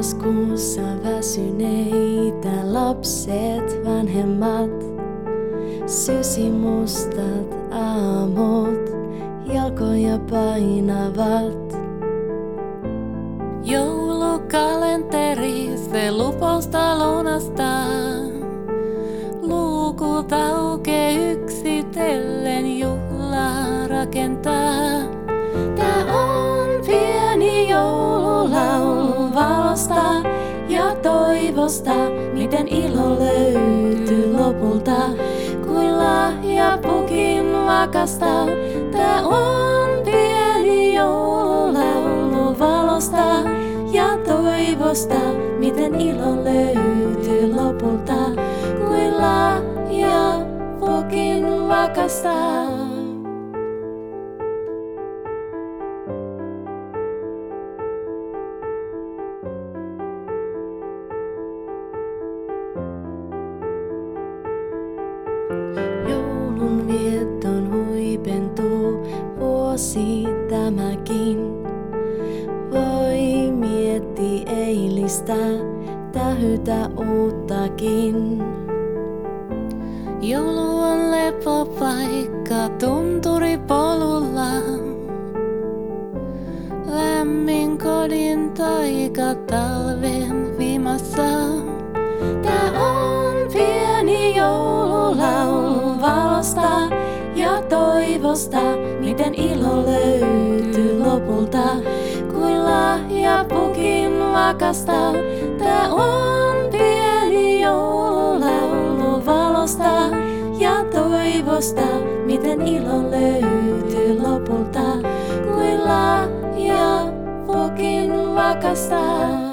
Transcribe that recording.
Marraskuussa väsyneitä lapset, vanhemmat, sysimustat aamut jalkoja painavat. Joulukalenteri, se lupausta lounasta. Luukut aukee yksitellen juhlaa rakentaa. Tää on pieni joululaulu valosta ja toivosta, miten ilo löytyy lopulta, kuin lahjapukin vakasta. Tää on pieni joululaulu valosta ja toivosta, miten ilo löytyy lopulta, kuin lahjapukin vakasta. Joulun vietton huipentuu vuosi tämäkin. Voi mietti eilistä, tähytä uuttakin. Joulu on lepopaikka tunturipolulla. Lämmin kodin taika talven vimassa. Tää on pieni joululaulu valosta ja toivosta, miten ilo löytyy lopulta, kuin lahjapukin vakasta. Tää on pieni joululaulu valosta ja toivosta, miten ilo löytyy lopulta, kuin lahjapukin vakasta.